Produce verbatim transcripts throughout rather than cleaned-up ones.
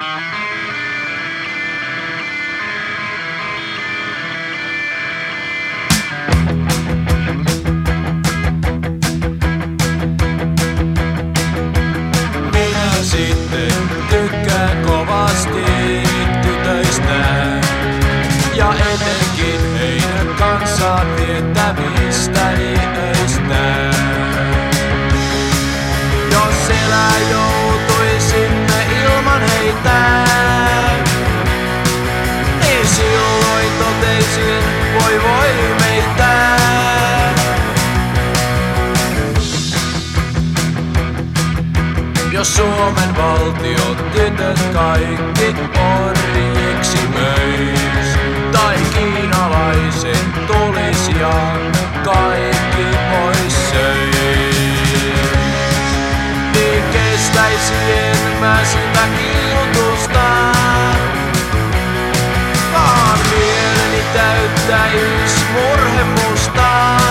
Minä sitten tykkään kovasti tytöistä ja etenkin heidän kanssaan viettämistäni öistä. Jos elä joutuisimme ilman heitä, niin silloin totesin, voi voi meitä. Jos Suomen valtio tytöt kaikki orjiksi möis, tai kiinalaisen tulis ja kaikki pois söis, niin kestäisien mä sitä kiutusta, vaan mieleni täyttäis murhemusta.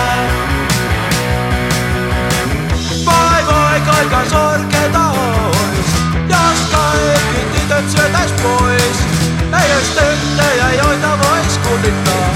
Vai voi kuinka sorkeeta ois, jos kaikki tytöt syötäis pois, ei edes tyttöjä, joita vois kutittaa.